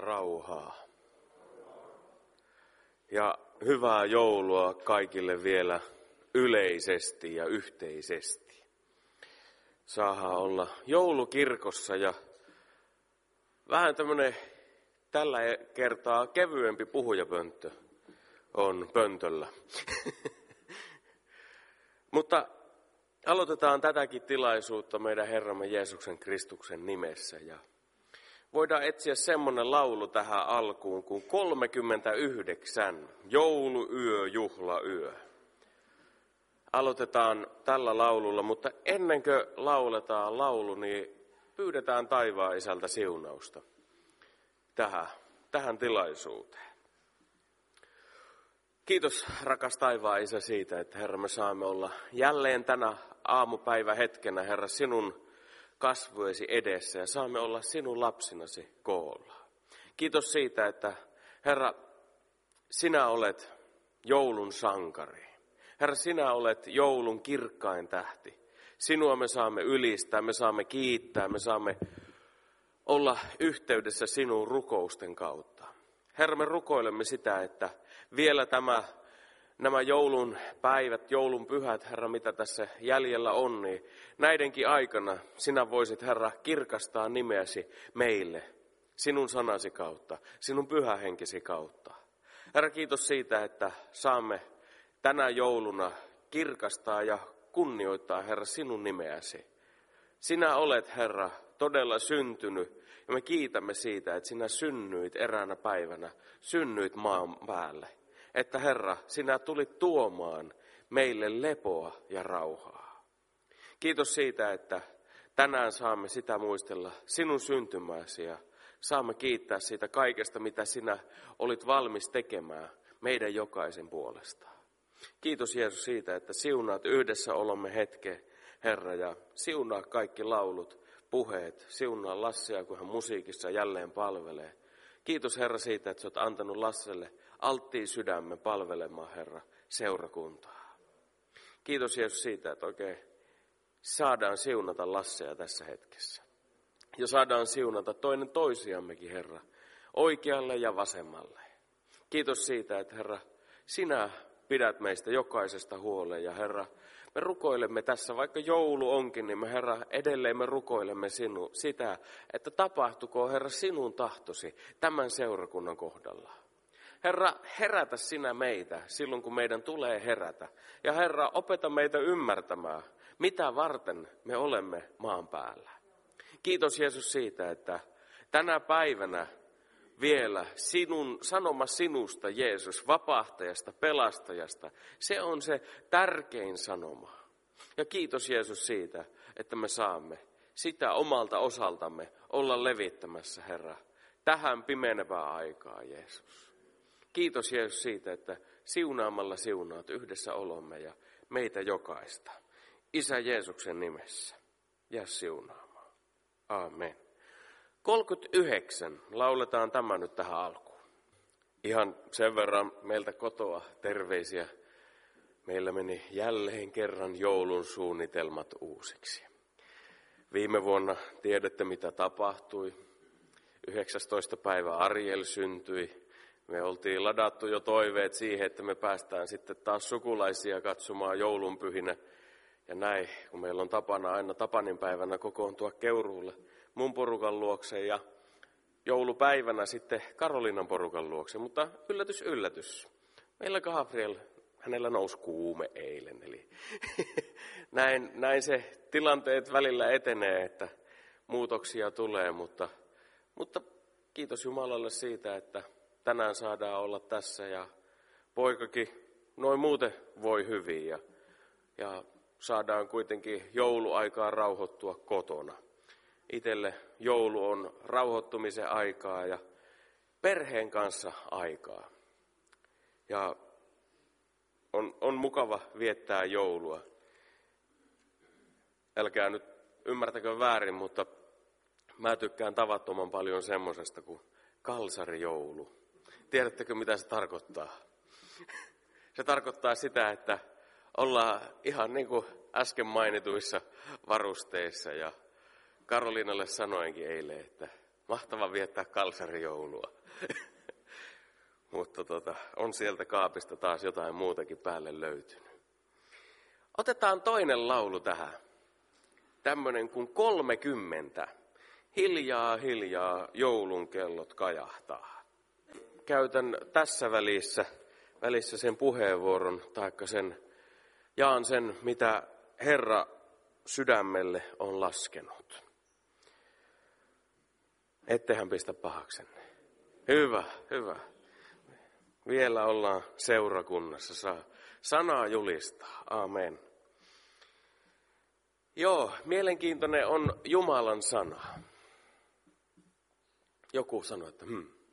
rauhaa. Ja hyvää joulua kaikille vielä yleisesti ja yhteisesti. Saadaan olla joulukirkossa ja vähän tämmöinen tällä kertaa kevyempi puhujapönttö on pöntöllä. Mutta aloitetaan tätäkin tilaisuutta meidän Herramme Jeesuksen Kristuksen nimessä ja voidaan etsiä semmoinen laulu tähän alkuun kuin 39, jouluyö, juhlayö. Aloitetaan tällä laululla, mutta ennen kuin lauletaan laulu, niin pyydetään taivaan Isältä siunausta tähän tilaisuuteen. Kiitos rakas taivaan Isä siitä, että Herra me saamme olla jälleen tänä aamupäivähetkenä, Herra, sinun kasvoesi edessä ja saamme olla sinun lapsinasi koolla. Kiitos siitä, että Herra, sinä olet joulun sankari. Herra, sinä olet joulun kirkkain tähti. Sinua me saamme ylistää, me saamme kiittää, me saamme olla yhteydessä sinun rukousten kautta. Herra, me rukoilemme sitä, että vielä nämä joulun päivät, joulun pyhät, Herra, mitä tässä jäljellä on, niin näidenkin aikana sinä voisit, Herra, kirkastaa nimeäsi meille, sinun sanasi kautta, sinun pyhähenkisi kautta. Herra, kiitos siitä, että saamme tänä jouluna kirkastaa ja kunnioittaa, Herra, sinun nimeäsi. Sinä olet, Herra, todella syntynyt ja me kiitämme siitä, että sinä synnyit eräänä päivänä, synnyit maan päälle. Että Herra, sinä tulit tuomaan meille lepoa ja rauhaa. Kiitos siitä, että tänään saamme sitä muistella sinun syntymäsi ja saamme kiittää siitä kaikesta, mitä sinä olit valmis tekemään meidän jokaisen puolesta. Kiitos Jeesus siitä, että siunaat yhdessä olomme hetken, Herra, ja siunaa kaikki laulut, puheet, siunaa Lassia, kun hän musiikissa jälleen palvelee. Kiitos Herra siitä, että sä oot antanut Lasselle alttiin sydämen palvelemaan, Herra, seurakuntaa. Kiitos Jeesus siitä, että oikein saadaan siunata Lassia tässä hetkessä. Ja saadaan siunata toinen toisiammekin, Herra, oikealle ja vasemmalle. Kiitos siitä, että Herra, sinä pidät meistä jokaisesta huoleen. Ja Herra, me rukoilemme tässä, vaikka joulu onkin, niin me Herra, edelleen me rukoilemme sitä, että tapahtuko Herra sinun tahtosi tämän seurakunnan kohdalla. Herra, herätä sinä meitä silloin, kun meidän tulee herätä. Ja Herra, opeta meitä ymmärtämään, mitä varten me olemme maan päällä. Kiitos Jeesus siitä, että tänä päivänä vielä sanoma sinusta, Jeesus, vapahtajasta, pelastajasta, se on se tärkein sanoma. Ja kiitos Jeesus siitä, että me saamme sitä omalta osaltamme olla levittämässä, Herra, tähän pimenevään aikaa, Jeesus. Kiitos Jeesus siitä, että siunaamalla siunaat yhdessä olomme ja meitä jokaista. Isä Jeesuksen nimessä, jää siunaamaan. Aamen. 39. Lauletaan tämä nyt tähän alkuun. Ihan sen verran meiltä kotoa terveisiä. Meillä meni jälleen kerran joulun suunnitelmat uusiksi. Viime vuonna tiedätte mitä tapahtui. 19. päivä Ariel syntyi. Me oltiin ladattu jo toiveet siihen, että me päästään sitten taas sukulaisia katsomaan joulunpyhinä. Ja näin, kun meillä on tapana aina Tapaninpäivänä kokoontua Keuruulle mun porukan luokse ja joulupäivänä sitten Karoliinan porukan luokse. Mutta yllätys, yllätys. Meillä Gabriel, hänellä nousi kuume eilen. Eli näin se tilanteet välillä etenee, että muutoksia tulee. Mutta kiitos Jumalalle siitä, että tänään saadaan olla tässä ja poikakin noin muuten voi hyvin ja saadaan kuitenkin jouluaikaa rauhoittua kotona. Itselle joulu on rauhoittumisen aikaa ja perheen kanssa aikaa. Ja on mukava viettää joulua. Älkää nyt ymmärtäkö väärin, mutta mä tykkään tavattoman paljon semmosesta kuin kalsarijoulu. Tiedättekö mitä se tarkoittaa? Se tarkoittaa sitä, että ollaan ihan niin kuin äsken mainituissa varusteissa ja Karoliinalle sanoinkin eilen, että Mahtava viettää kalsarijoulua. Mutta on sieltä kaapista taas jotain muutakin päälle löytynyt. Otetaan toinen laulu tähän. Tämmöinen kuin 30. Hiljaa, hiljaa, joulun kellot kajahtaa. Käytän tässä välissä sen puheenvuoron, taikka jaan sen, mitä Herra sydämelle on laskenut. Ettehän pistä pahaksenne. Hyvä. Vielä ollaan seurakunnassa, saa sanaa julistaa. Amen. Joo, mielenkiintoinen on Jumalan sana. Joku sanoi, että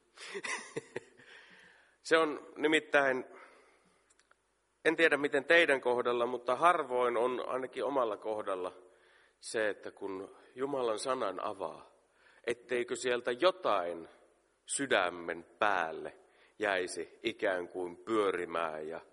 Se on nimittäin, en tiedä miten teidän kohdalla, mutta harvoin on ainakin omalla kohdalla se, että kun Jumalan sanan avaa, etteikö sieltä jotain sydämen päälle jäisi ikään kuin pyörimään ja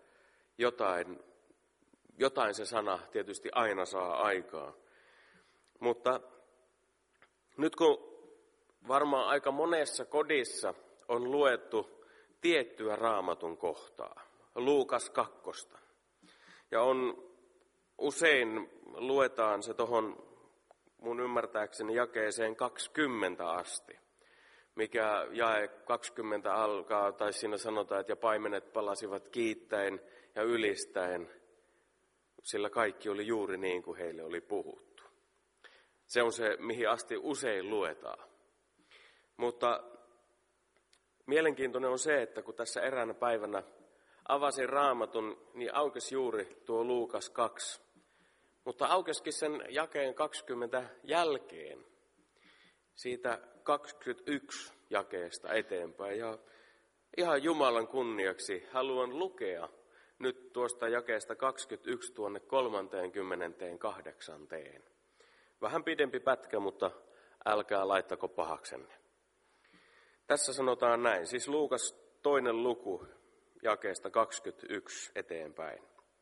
jotain se sana tietysti aina saa aikaan. Mutta nyt kun varmaan aika monessa kodissa on luettu tiettyä Raamatun kohtaa, Luukas 2. Ja usein luetaan se tuohon mun ymmärtääkseni jakeeseen 20 asti, mikä jae 20 alkaa, tai siinä sanotaan, että ja paimenet palasivat kiittäen ja ylistäen, sillä kaikki oli juuri niin kuin heille oli puhuttu. Se on se, mihin asti usein luetaan. Mutta mielenkiintoinen on se, että kun tässä eräänä päivänä avasin Raamatun, niin aukesi juuri tuo Luukas 2. Mutta aukesikin sen jakeen 20 jälkeen, siitä 21 jakeesta eteenpäin. Ja ihan Jumalan kunniaksi haluan lukea nyt tuosta jakeesta 21 tuonne 38. Vähän pidempi pätkä, mutta älkää laittako pahaksenne. Tässä sanotaan näin, siis Luukas 2. luku jakeesta 21 eteenpäin.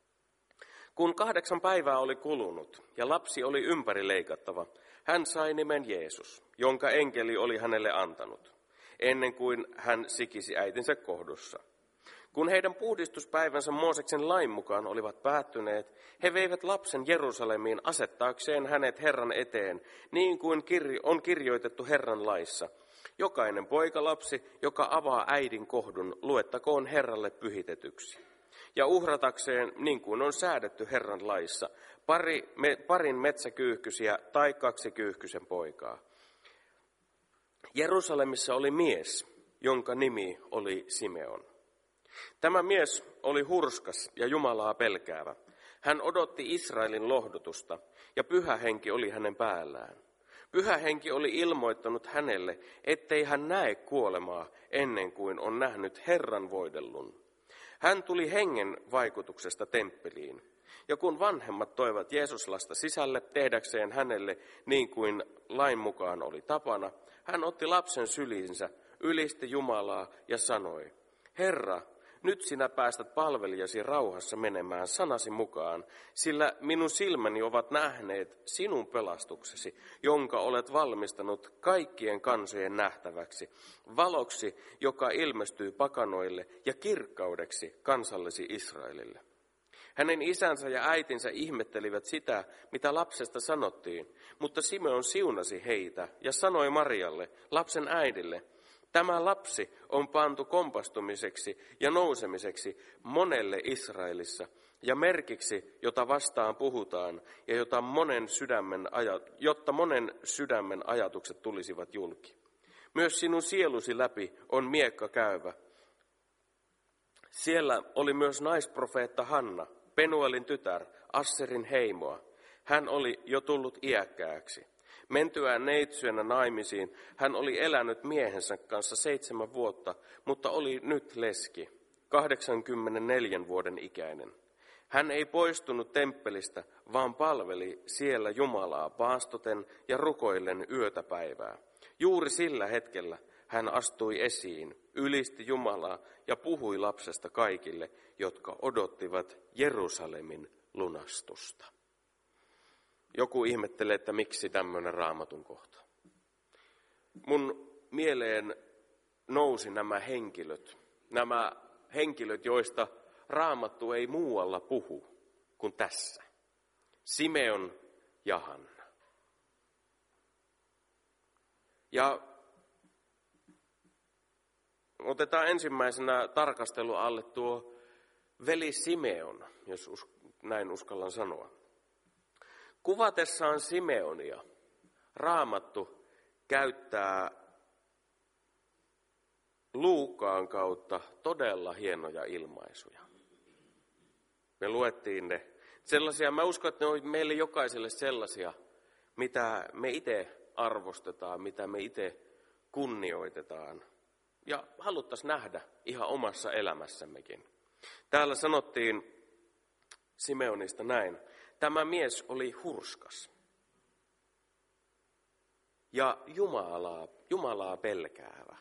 Kun 8 päivää oli kulunut ja lapsi oli ympärileikattava, hän sai nimen Jeesus, jonka enkeli oli hänelle antanut, ennen kuin hän sikisi äitinsä kohdussa. Kun heidän puhdistuspäivänsä Mooseksen lain mukaan olivat päättyneet, he veivät lapsen Jerusalemiin asettaakseen hänet Herran eteen, niin kuin on kirjoitettu Herran laissa. Jokainen poikalapsi, joka avaa äidin kohdun, luettakoon Herralle pyhitetyksi. Ja uhratakseen, niin kuin on säädetty Herran laissa, parin metsäkyyhkysiä tai 2 kyyhkysen poikaa. Jerusalemissa oli mies, jonka nimi oli Simeon. Tämä mies oli hurskas ja Jumalaa pelkäävä. Hän odotti Israelin lohdutusta, ja Pyhä Henki oli hänen päällään. Pyhä Henki oli ilmoittanut hänelle, ettei hän näe kuolemaa ennen kuin on nähnyt Herran voidellun. Hän tuli hengen vaikutuksesta temppeliin, ja kun vanhemmat toivat Jeesuslasta sisälle tehdäkseen hänelle niin kuin lain mukaan oli tapana, hän otti lapsen syliinsä, ylisti Jumalaa ja sanoi, Herra, nyt sinä päästät palvelijasi rauhassa menemään sanasi mukaan, sillä minun silmäni ovat nähneet sinun pelastuksesi, jonka olet valmistanut kaikkien kansojen nähtäväksi, valoksi, joka ilmestyy pakanoille ja kirkkaudeksi kansallesi Israelille. Hänen isänsä ja äitinsä ihmettelivät sitä, mitä lapsesta sanottiin, mutta Simeon siunasi heitä ja sanoi Marialle, lapsen äidille, tämä lapsi on pantu kompastumiseksi ja nousemiseksi monelle Israelissa ja merkiksi, jota vastaan puhutaan ja jotta monen sydämen ajatukset tulisivat julki. Myös sinun sielusi läpi on miekka käyvä. Siellä oli myös naisprofeetta Hanna, Penuelin tytär, Asserin heimoa. Hän oli jo tullut iäkkääksi. Mentyään neitsyenä naimisiin, hän oli elänyt miehensä kanssa 7 vuotta, mutta oli nyt leski, 84 vuoden ikäinen. Hän ei poistunut temppelistä, vaan palveli siellä Jumalaa paastoten ja rukoillen yötä päivää. Juuri sillä hetkellä hän astui esiin, ylisti Jumalaa ja puhui lapsesta kaikille, jotka odottivat Jerusalemin lunastusta. Joku ihmettelee, että miksi tämmöinen Raamatun kohta. Mun mieleen nousi nämä henkilöt, joista Raamattu ei muualla puhu kuin tässä. Simeon ja Hanna. Ja otetaan ensimmäisenä tarkastelu alle tuo veli Simeon, jos näin uskallan sanoa. Kuvatessaan Simeonia Raamattu käyttää Luukaan kautta todella hienoja ilmaisuja. Me luettiin ne. Sellaisia, mä uskon, että ne on meille jokaiselle sellaisia, mitä me itse arvostetaan, mitä me itse kunnioitetaan. Ja haluttaisiin nähdä ihan omassa elämässämmekin. Täällä sanottiin Simeonista näin. Tämä mies oli hurskas ja Jumalaa pelkäävä.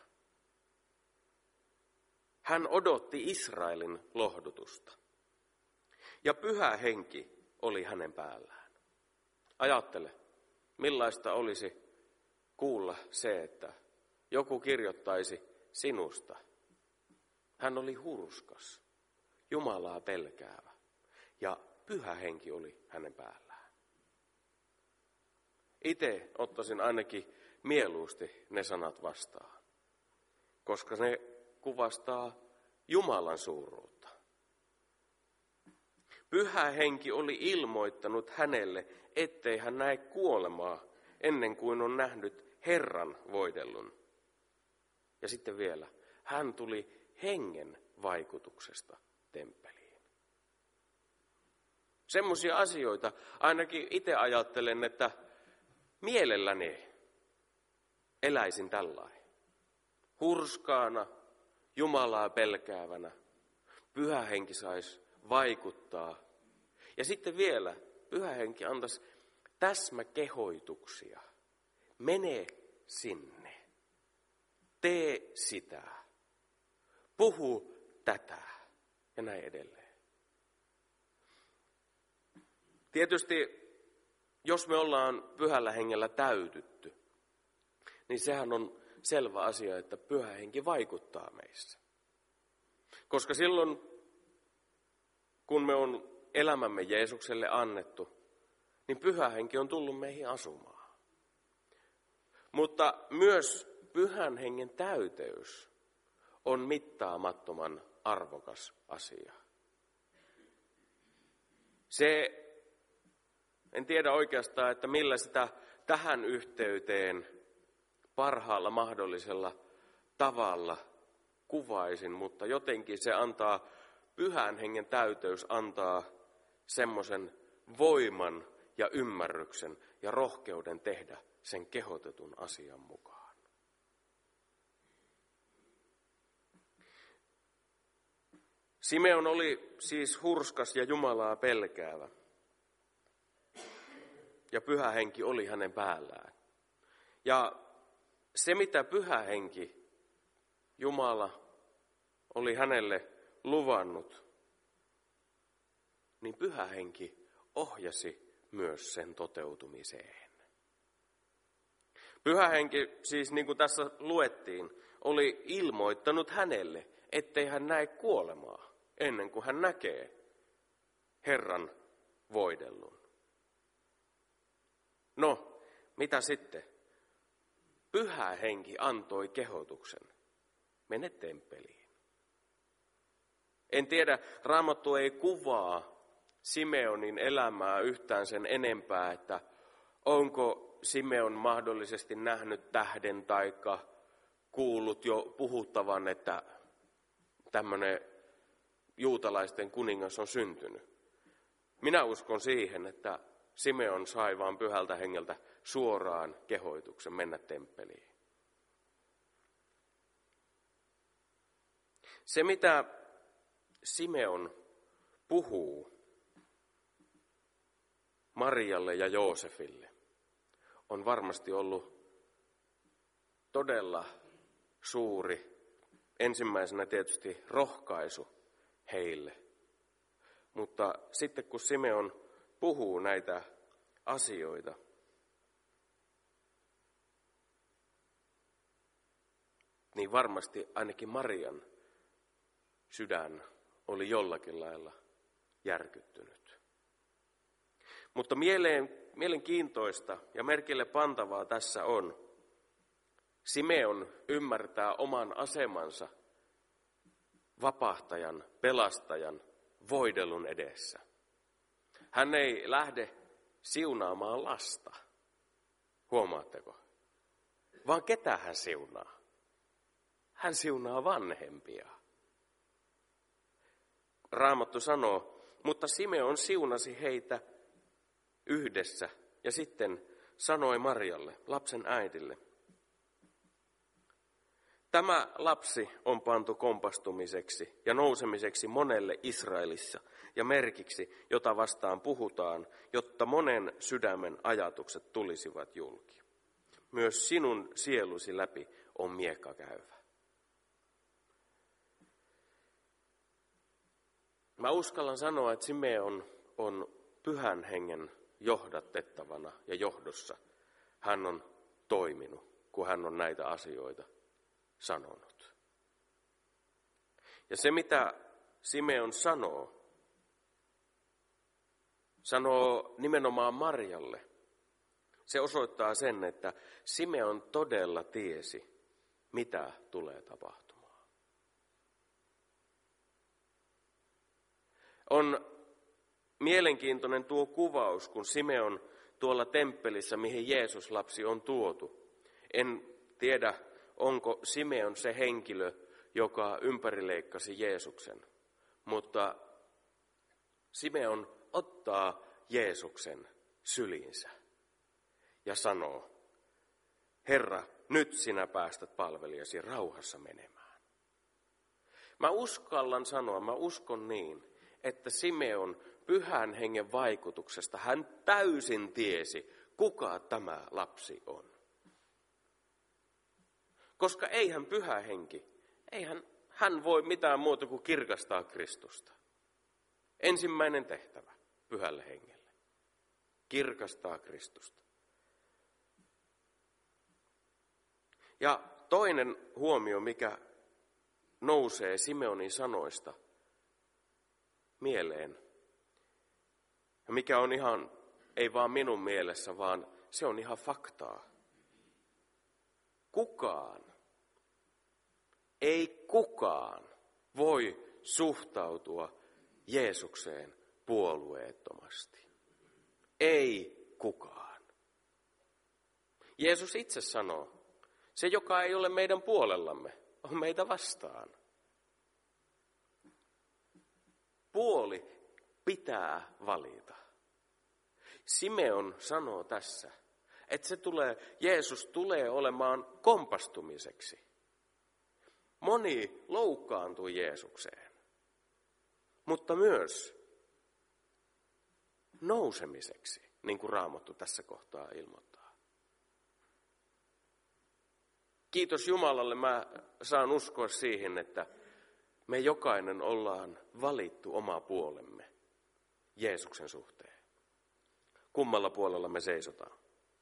Hän odotti Israelin lohdutusta ja Pyhä Henki oli hänen päällään. Ajattele, millaista olisi kuulla se, että joku kirjoittaisi sinusta. Hän oli hurskas, Jumalaa pelkäävä ja Pyhä Henki oli hänen päällään. Itse ottaisin ainakin mieluusti ne sanat vastaan, koska ne kuvastaa Jumalan suuruutta. Pyhä Henki oli ilmoittanut hänelle, ettei hän näe kuolemaa ennen kuin on nähnyt Herran voidellun. Ja sitten vielä, hän tuli hengen vaikutuksesta temppeliin. Semmoisia asioita ainakin itse ajattelen, että mielelläni eläisin tällainen. Hurskaana, Jumalaa pelkäävänä, Pyhä Henki saisi vaikuttaa. Ja sitten vielä Pyhä Henki antaisi täsmäkehoituksia. Mene sinne. Tee sitä. Puhu tätä. Ja näin edelleen. Tietysti, jos me ollaan Pyhällä Hengellä täytytty, niin sehän on selvä asia, että Pyhä Henki vaikuttaa meissä. Koska silloin, kun me on elämämme Jeesukselle annettu, niin Pyhä Henki on tullut meihin asumaan. Mutta myös Pyhän Hengen täyteys on mittaamattoman arvokas asia. En tiedä oikeastaan, että millä sitä tähän yhteyteen parhaalla mahdollisella tavalla kuvaisin, mutta jotenkin se antaa, Pyhän Hengen täyteys antaa semmoisen voiman ja ymmärryksen ja rohkeuden tehdä sen kehotetun asian mukaan. Simeon oli siis hurskas ja Jumalaa pelkäävä. Ja Pyhä Henki oli hänen päällään. Ja se, mitä Pyhä Henki, Jumala, oli hänelle luvannut, niin Pyhä Henki ohjasi myös sen toteutumiseen. Pyhä Henki, siis niin kuin tässä luettiin, oli ilmoittanut hänelle, ettei hän näe kuolemaa ennen kuin hän näkee Herran voidellun. No, mitä sitten? Pyhä Henki antoi kehotuksen. Mene temppeliin. En tiedä, Raamattu ei kuvaa Simeonin elämää yhtään sen enempää, että onko Simeon mahdollisesti nähnyt tähden taikka kuullut jo puhuttavan, että tämmöinen juutalaisten kuningas on syntynyt. Minä uskon siihen, että Simeon sai vaan Pyhältä Hengeltä suoraan kehoituksen mennä temppeliin. Se, mitä Simeon puhuu Marialle ja Joosefille, on varmasti ollut todella suuri, ensimmäisenä tietysti rohkaisu heille. Mutta sitten kun Simeon puhuu näitä asioita, niin varmasti ainakin Marian sydän oli jollakin lailla järkyttynyt. Mutta mielenkiintoista ja merkille pantavaa tässä on, Simeon ymmärtää oman asemansa vapahtajan, pelastajan, voidelun edessä. Hän ei lähde siunaamaan lasta, huomaatteko? Vaan ketä hän siunaa? Hän siunaa vanhempia. Raamattu sanoo, mutta Simeon siunasi heitä yhdessä ja sitten sanoi Marjalle, lapsen äidille, tämä lapsi on pantu kompastumiseksi ja nousemiseksi monelle Israelissa ja merkiksi, jota vastaan puhutaan, jotta monen sydämen ajatukset tulisivat julki. Myös sinun sielusi läpi on miekka käyvä. Mä uskallan sanoa, että Simeon on Pyhän Hengen johdatettavana ja johdossa. Hän on toiminut, kun hän on näitä asioita sanonut. Ja se, mitä Simeon sanoo nimenomaan Marjalle, se osoittaa sen, että Simeon todella tiesi, mitä tulee tapahtumaan. On mielenkiintoinen tuo kuvaus, kun Simeon tuolla temppelissä, mihin Jeesus-lapsi on tuotu. En tiedä, onko Simeon se henkilö, joka ympärileikkasi Jeesuksen, mutta Simeon ottaa Jeesuksen syliinsä ja sanoo, Herra, nyt sinä päästät palvelijasi rauhassa menemään. Mä uskon niin, että Simeon Pyhän Hengen vaikutuksesta hän täysin tiesi, kuka tämä lapsi on. Koska eihän Pyhä Henki, eihän hän voi mitään muuta kuin kirkastaa Kristusta. Ensimmäinen tehtävä Pyhälle Hengelle. Kirkastaa Kristusta. Ja toinen huomio, mikä nousee Simeonin sanoista mieleen, ja mikä on ihan, ei vaan minun mielessä, vaan se on ihan faktaa. Ei kukaan voi suhtautua Jeesukseen puolueettomasti. Ei kukaan. Jeesus itse sanoo, se joka ei ole meidän puolellamme, on meitä vastaan. Puoli pitää valita. Simeon sanoo tässä, että Jeesus tulee olemaan kompastumiseksi. Moni loukkaantui Jeesukseen, mutta myös nousemiseksi, niin kuin Raamattu tässä kohtaa ilmoittaa. Kiitos Jumalalle, mä saan uskoa siihen, että me jokainen ollaan valittu oma puolemme Jeesuksen suhteen. Kummalla puolella me seisotaan.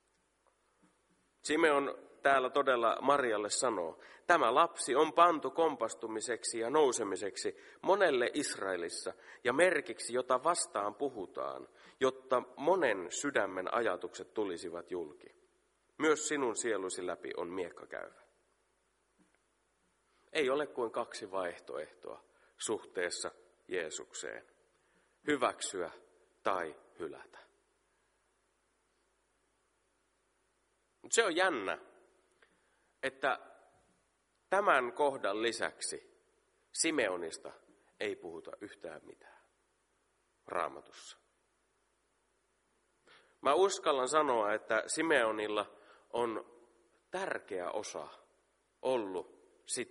Simeon täällä todella Marjalle sanoo, tämä lapsi on pantu kompastumiseksi ja nousemiseksi monelle Israelissa ja merkiksi, jota vastaan puhutaan, jotta monen sydämen ajatukset tulisivat julki. Myös sinun sielusi läpi on miekka käyvä. Ei ole kuin kaksi vaihtoehtoa suhteessa Jeesukseen. Hyväksyä tai hylätä. Mutta se on jännä, että tämän kohdan lisäksi Simeonista ei puhuta yhtään mitään Raamatussa. Mä uskallan sanoa, että Simeonilla on tärkeä osa ollut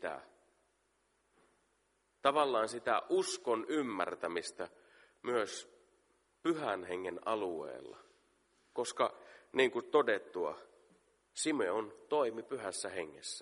tavallaan sitä uskon ymmärtämistä myös Pyhän Hengen alueella. Koska niin kuin todettua, Simeon toimi Pyhässä Hengessä.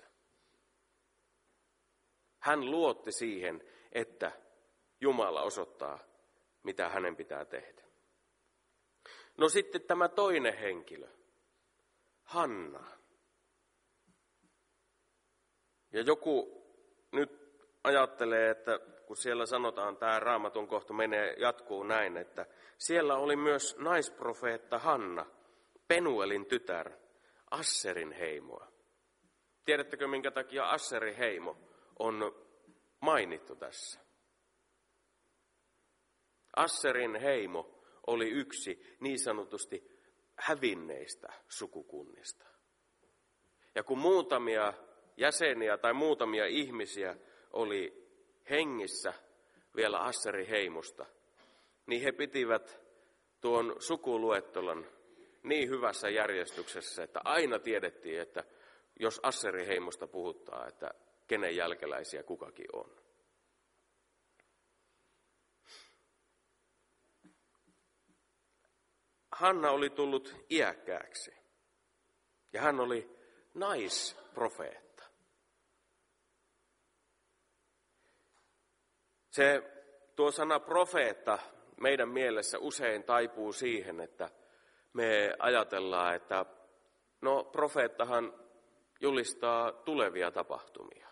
Hän luotti siihen, että Jumala osoittaa, mitä hänen pitää tehdä. No sitten tämä toinen henkilö, Hanna. Ja joku nyt ajattelee, että kun siellä sanotaan, tämä Raamatun kohta jatkuu näin, että siellä oli myös naisprofeetta Hanna, Penuelin tytär, Asserin heimoa. Tiedättekö, minkä takia Asserin heimo on mainittu tässä? Asserin heimo oli yksi niin sanotusti hävinneistä sukukunnista. Ja kun muutamia jäseniä tai muutamia ihmisiä oli hengissä vielä Asserin heimosta, niin he pitivät tuon sukuluettelon niin hyvässä järjestyksessä, että aina tiedettiin, että jos Asserin heimosta puhuttaa, että kenen jälkeläisiä kukakin on. Hanna oli tullut iäkkääksi ja hän oli naisprofeetta. Tuo sana profeetta meidän mielessä usein taipuu siihen, että me ajatellaan, että profeettahan julistaa tulevia tapahtumia.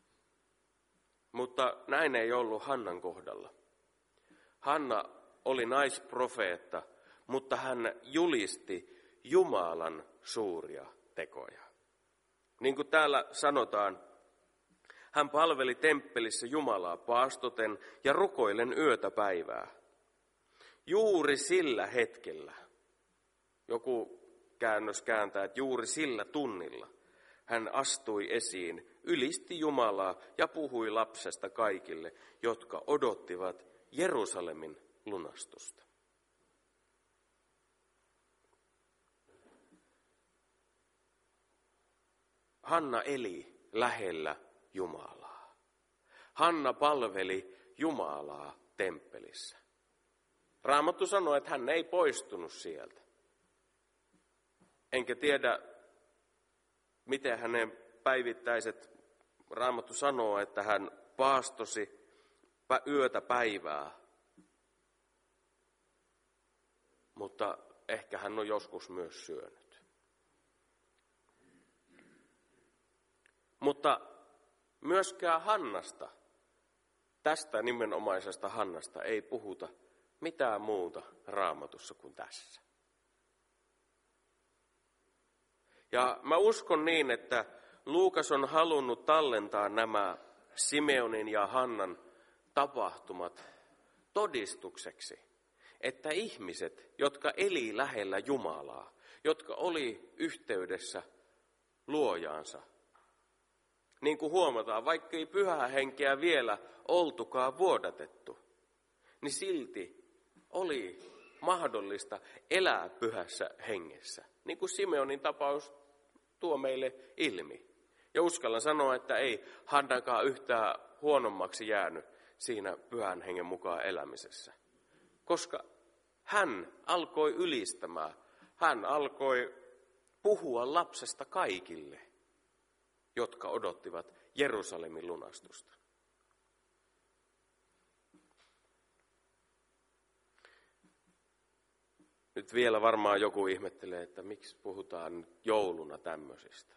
Mutta näin ei ollut Hannan kohdalla. Hanna oli naisprofeetta, mutta hän julisti Jumalan suuria tekoja. Niin kuin täällä sanotaan, hän palveli temppelissä Jumalaa paastoten ja rukoillen yötä päivää. Juuri sillä hetkellä, joku käännös kääntää, että juuri sillä tunnilla, hän astui esiin, ylisti Jumalaa ja puhui lapsesta kaikille, jotka odottivat Jerusalemin lunastusta. Hanna eli lähellä Jumalaa. Hanna palveli Jumalaa temppelissä. Raamattu sanoo, että hän ei poistunut sieltä. Enkä tiedä, miten hänen päivittäiset, Raamattu sanoo, että hän paastosi yötä päivää. Mutta ehkä hän on joskus myös syönyt. Mutta myöskään Hannasta, tästä nimenomaisesta Hannasta, ei puhuta mitään muuta Raamatussa kuin tässä. Ja mä uskon niin, että Luukas on halunnut tallentaa nämä Simeonin ja Hannan tapahtumat todistukseksi, että ihmiset, jotka eli lähellä Jumalaa, jotka oli yhteydessä luojaansa, niin kuin huomataan, vaikka ei pyhää henkeä vielä oltukaan vuodatettu, niin silti oli mahdollista elää pyhässä hengessä. Niin kuin Simeonin tapaus tuo meille ilmi. Ja uskallan sanoa, että ei Hannakaan yhtään huonommaksi jäänyt siinä pyhän hengen mukaan elämisessä. Koska hän alkoi ylistämään, hän alkoi puhua lapsesta kaikille, jotka odottivat Jerusalemin lunastusta. Nyt vielä varmaan joku ihmettelee, että miksi puhutaan jouluna tämmöisistä.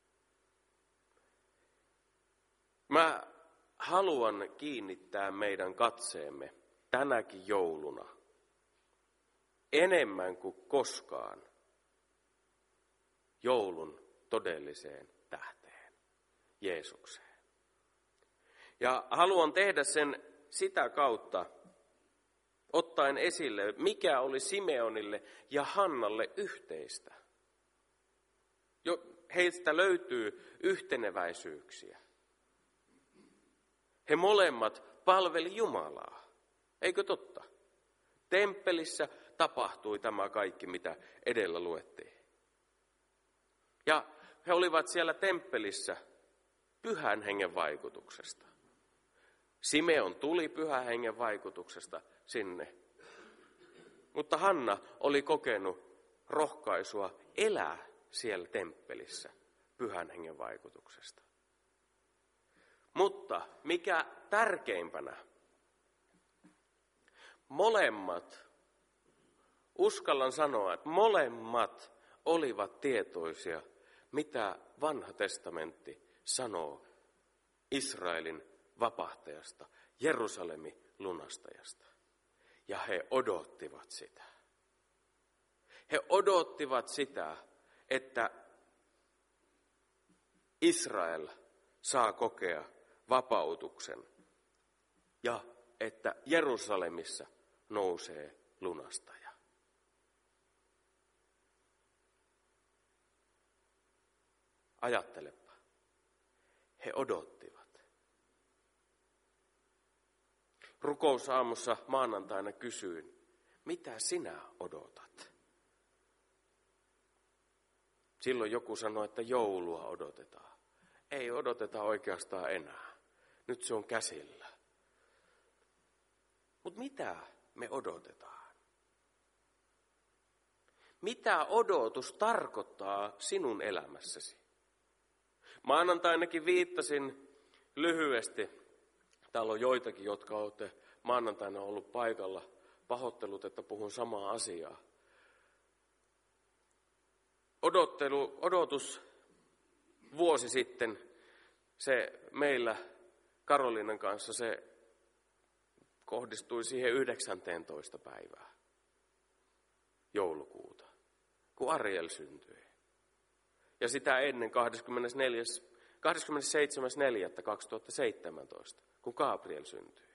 Mä haluan kiinnittää meidän katseemme tänäkin jouluna enemmän kuin koskaan joulun todelliseen tähteen, Jeesukseen. Ja haluan tehdä sen sitä kautta, ottaen esille, mikä oli Simeonille ja Hannalle yhteistä. Heistä löytyy yhteneväisyyksiä. He molemmat palveli Jumalaa. Eikö totta? Temppelissä tapahtui tämä kaikki, mitä edellä luettiin. Ja he olivat siellä temppelissä pyhän hengen vaikutuksesta. Simeon tuli pyhän hengen vaikutuksesta sinne. Mutta Hanna oli kokenut rohkaisua elää siellä temppelissä pyhän hengen vaikutuksesta. Mutta mikä tärkeimpänä, molemmat, uskallan sanoa, että molemmat olivat tietoisia, mitä Vanha testamentti sanoo Israelin vapahtajasta, Jerusalemin lunastajasta. Ja he odottivat sitä. He odottivat sitä, että Israel saa kokea vapautuksen ja että Jerusalemissa nousee lunastaja. Ajattelepa. He odottivat. Rukousaamussa maanantaina kysyin, mitä sinä odotat? Silloin joku sanoi, että joulua odotetaan. Ei odoteta oikeastaan enää. Nyt se on käsillä. Mutta mitä me odotetaan? Mitä odotus tarkoittaa sinun elämässäsi? Maanantainakin viittasin lyhyesti. Täällä on joitakin, jotka olette maanantaina ollut paikalla. Pahoittelut, että puhun samaa asiaa. Odotus vuosi sitten, se meillä Karoliinan kanssa, se kohdistui siihen 19. päivään joulukuuta, kun Ariel syntyi. Ja sitä ennen 27.4.2017, kun Gabriel syntyi.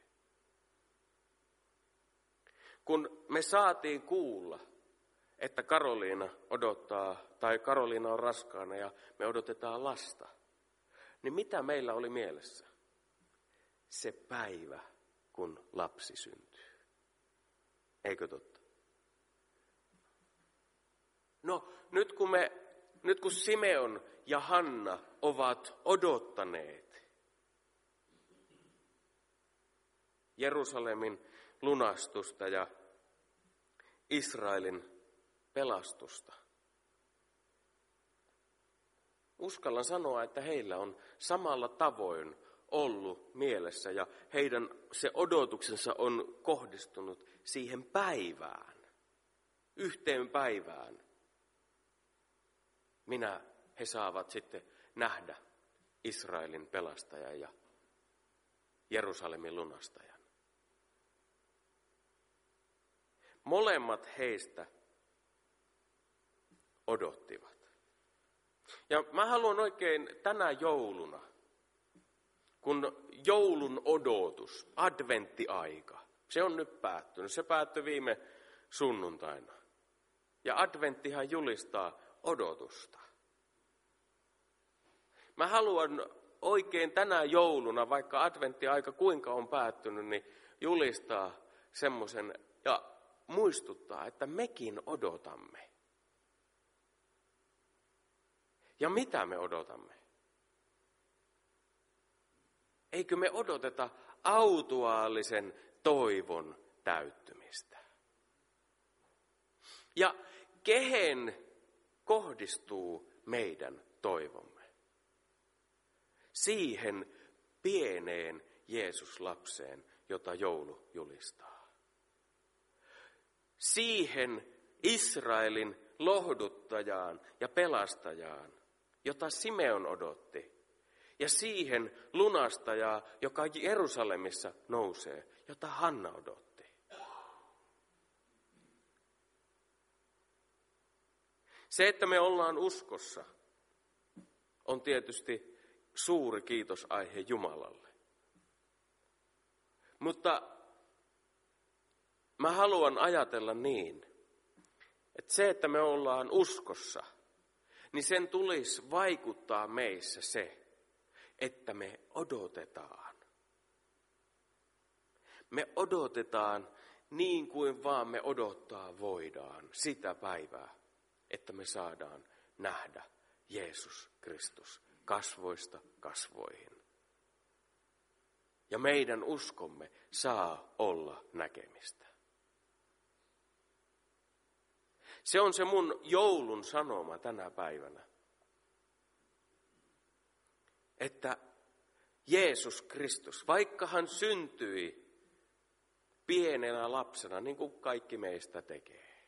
Kun me saatiin kuulla, että Karoliina on raskaana ja me odotetaan lasta, niin mitä meillä oli mielessä? Se päivä, kun lapsi syntyy. Eikö totta? No, nyt kun Simeon ja Hanna ovat odottaneet Jerusalemin lunastusta ja Israelin pelastusta, uskallan sanoa, että heillä on samalla tavoin ollut mielessä ja heidän se odotuksensa on kohdistunut siihen päivään, yhteen päivään. He saavat sitten nähdä Israelin pelastajan ja Jerusalemin lunastajan. Molemmat heistä odottivat. Ja mä haluan oikein tänä jouluna, kun joulun odotus, adventtiaika, se on nyt päättynyt. Se päättyi viime sunnuntaina. Ja adventtihan julistaa odotusta. Mä haluan oikein tänä jouluna, vaikka adventtiaika kuinka on päättynyt, niin julistaa semmoisen ja muistuttaa, että mekin odotamme. Ja mitä me odotamme? Eikö me odoteta autuaalisen toivon täyttymistä? Ja kehen kohdistuu meidän toivomme? Siihen pieneen Jeesus-lapseen, jota joulu julistaa. Siihen Israelin lohduttajaan ja pelastajaan, jota Simeon odotti. Ja siihen lunastajaa, joka Jerusalemissa nousee, jota Hanna odotti. Se, että me ollaan uskossa, on tietysti suuri kiitosaihe Jumalalle. Mutta mä haluan ajatella niin, että se, että me ollaan uskossa, niin sen tulisi vaikuttaa meissä se, että me odotetaan. Me odotetaan niin kuin vaan me odottaa voidaan sitä päivää, että me saadaan nähdä Jeesus Kristus kasvoista kasvoihin. Ja meidän uskomme saa olla näkemistä. Se on se mun joulun sanoma tänä päivänä. Että Jeesus Kristus, vaikka hän syntyi pienenä lapsena, niin kuin kaikki meistä tekee.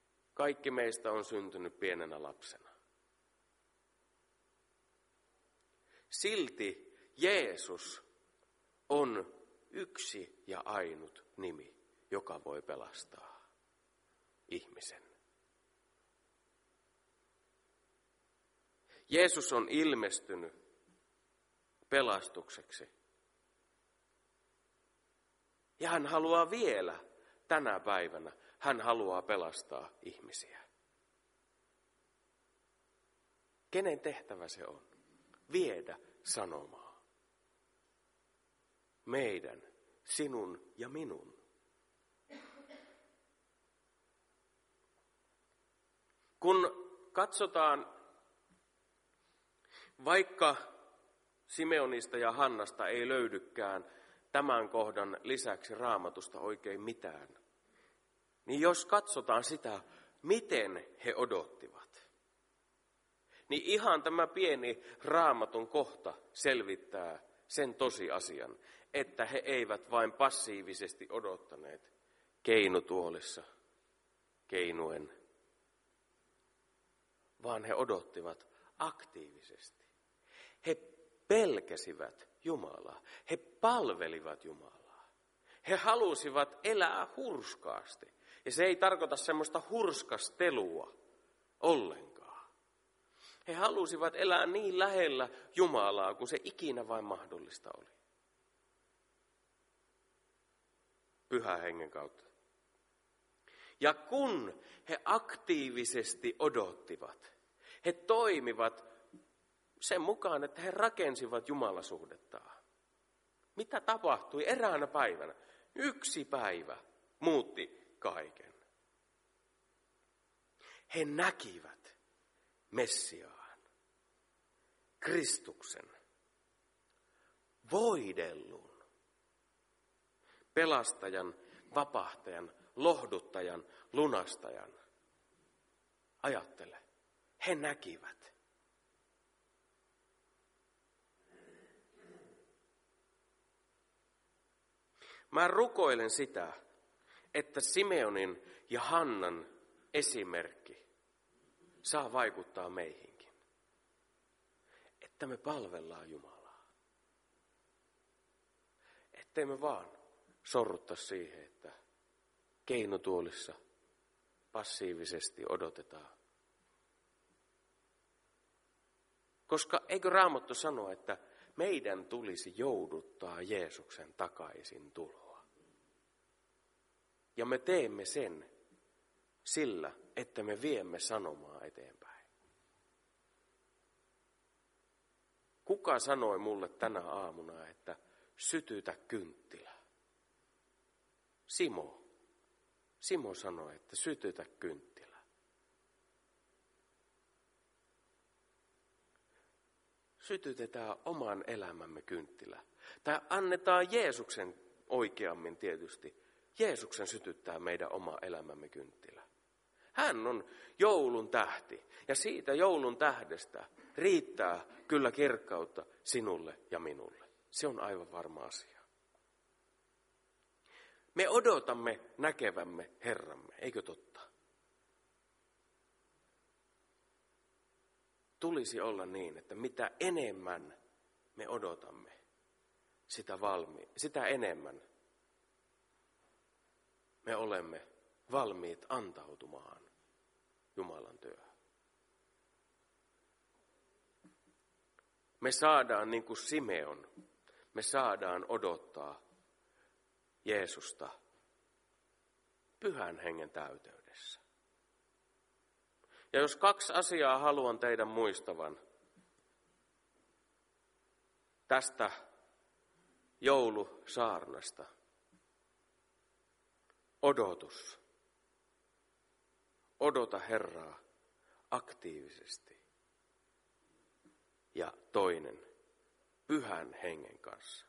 Kaikki meistä on syntynyt pienenä lapsena. Silti Jeesus on yksi ja ainut nimi, joka voi pelastaa ihmisen. Jeesus on ilmestynyt pelastukseksi. Ja hän haluaa vielä tänä päivänä, hän haluaa pelastaa ihmisiä. Kenen tehtävä se on? Viedä sanomaa. Meidän, sinun ja minun. Kun katsotaan, vaikka Simeonista ja Hannasta ei löydykään tämän kohdan lisäksi Raamatusta oikein mitään, niin jos katsotaan sitä, miten he odottivat, niin ihan tämä pieni Raamatun kohta selvittää sen tosiasian, että he eivät vain passiivisesti odottaneet keinutuolissa keinuen, vaan he odottivat aktiivisesti. He pelkäsivät Jumalaa. He palvelivat Jumalaa. He halusivat elää hurskaasti. Ja se ei tarkoita semmoista hurskastelua ollenkaan. He halusivat elää niin lähellä Jumalaa, kuin se ikinä vain mahdollista oli. Pyhän Hengen kautta. Ja kun he aktiivisesti odottivat, he toimivat sen mukaan, että he rakensivat Jumalasuhdettaan. Mitä tapahtui eräänä päivänä? Yksi päivä muutti kaiken. He näkivät Messiaan, Kristuksen, voidellun, pelastajan, vapahtajan, lohduttajan, lunastajan. Ajattele, he näkivät. Mä rukoilen sitä, että Simeonin ja Hannan esimerkki saa vaikuttaa meihinkin. Että me palvellaan Jumalaa. Ettei me vaan sorrutta siihen, että keinutuolissa passiivisesti odotetaan. Koska eikö Raamattu sano, että meidän tulisi jouduttaa Jeesuksen takaisin tuloa. Ja me teemme sen sillä, että me viemme sanomaa eteenpäin. Kuka sanoi mulle tänä aamuna, että sytytä kynttilä? Simo. Simo sanoi, että sytytä kynttilä. Sytytetään oman elämämme kynttilä. Tai annetaan Jeesuksen, oikeammin tietysti, Jeesuksen sytyttää meidän oma elämämme kynttilä. Hän on joulun tähti ja siitä joulun tähdestä riittää kyllä kirkkautta sinulle ja minulle. Se on aivan varma asia. Me odotamme näkevämme Herramme, eikö totta? Tulisi olla niin, että mitä enemmän me odotamme, sitä enemmän me olemme valmiit antautumaan Jumalan työhön. Me saadaan niin kuin Simeon, me saadaan odottaa Jeesusta Pyhän Hengen täyteydessä. Ja jos 2 asiaa haluan teidän muistavan tästä joulusaarnasta. Odotus. Odota Herraa aktiivisesti. Ja toinen, Pyhän Hengen kanssa.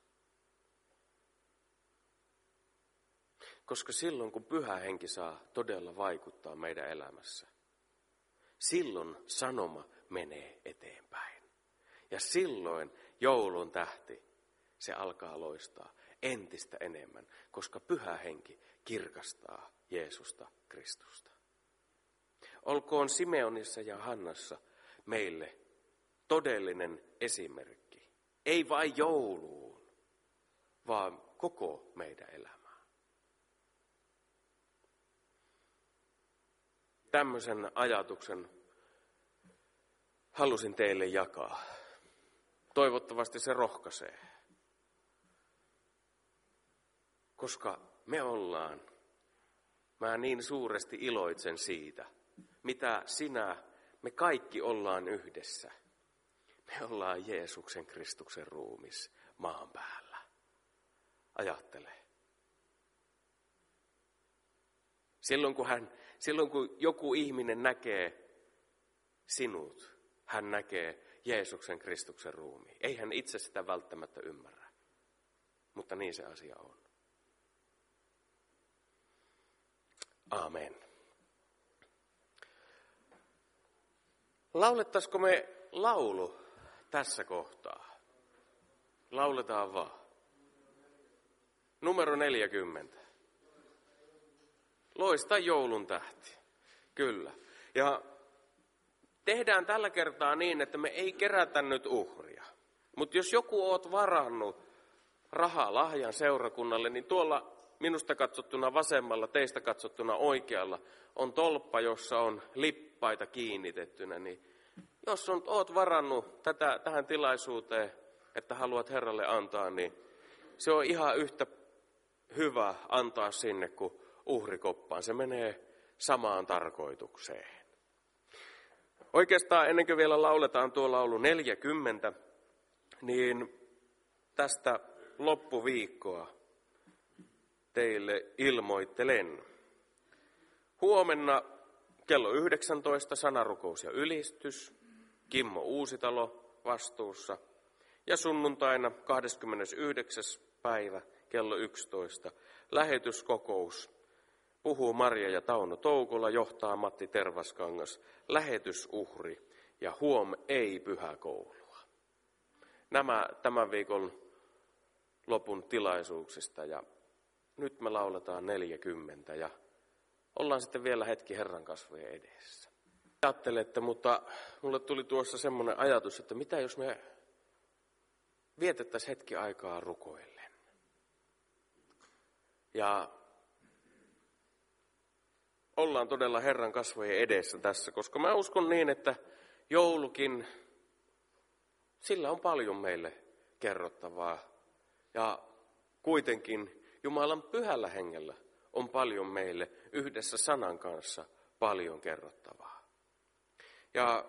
Koska silloin, kun Pyhä Henki saa todella vaikuttaa meidän elämässä, silloin sanoma menee eteenpäin. Ja silloin joulun tähti, se alkaa loistaa entistä enemmän, koska Pyhä Henki kirkastaa Jeesusta Kristusta. Olkoon Simeonissa ja Hannassa meille todellinen esimerkki Ei vain jouluun, vaan koko meidän elämään. Tämmöisen ajatuksen halusin teille jakaa. Toivottavasti se rohkaisee. Koska mä niin suuresti iloitsen siitä, mitä me kaikki ollaan yhdessä. Me ollaan Jeesuksen Kristuksen ruumis maan päällä. Ajattele. Silloin kun joku ihminen näkee sinut, hän näkee Jeesuksen Kristuksen ruumiin. Ei hän itse sitä välttämättä ymmärrä, mutta niin se asia on. Aamen. Laulettaisiko me laulu tässä kohtaa? Lauletaan vaan. Numero 40. Loista joulun tähti. Kyllä. Ja tehdään tällä kertaa niin, että me ei kerätä nyt uhria. Mutta jos joku oot varannut rahaa lahjan seurakunnalle, niin tuolla minusta katsottuna vasemmalla, teistä katsottuna oikealla on tolppa, jossa on lippaita kiinnitettynä. Niin jos oot varannut tähän tilaisuuteen, että haluat Herralle antaa, niin se on ihan yhtä hyvä antaa sinne kuin uhrikoppaan. Se menee samaan tarkoitukseen. Oikeastaan ennen kuin vielä lauletaan tuo laulu 40, niin tästä loppuviikkoa teille ilmoittelen. Huomenna kello 19 sanarukous ja ylistys, Kimmo Uusitalo vastuussa. Ja sunnuntaina 29. päivä kello 11 lähetyskokous. Puhuu Maria ja Tauno Toukola, johtaa Matti Tervaskangas, lähetysuhri ja ei pyhäkoulua. Nämä tämän viikon lopun tilaisuuksista ja nyt me lauletaan 40 ja ollaan sitten vielä hetki Herran kasvojen edessä. Ajattelette, mutta mulle tuli tuossa semmoinen ajatus, että mitä jos me vietettäisiin hetki aikaa rukoillen. Ja ollaan todella Herran kasvojen edessä tässä, koska mä uskon niin, että joulukin, sillä on paljon meille kerrottavaa. Ja kuitenkin Jumalan pyhällä hengellä on paljon meille yhdessä sanan kanssa paljon kerrottavaa. Ja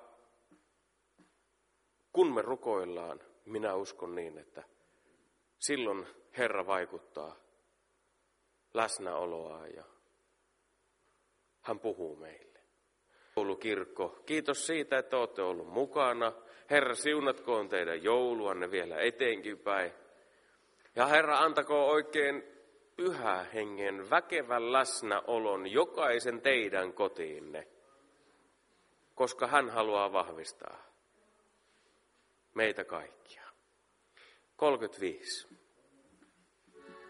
kun me rukoillaan, minä uskon niin, että silloin Herra vaikuttaa läsnäoloaan ja hän puhuu meille. Joulukirkko, kiitos siitä, että olette ollut mukana. Herra, siunatkoon teidän jouluanne vielä eteenkin päin. Ja Herra, antako oikein pyhä hengen väkevän läsnäolon jokaisen teidän kotiinne, koska hän haluaa vahvistaa meitä kaikkia. 35.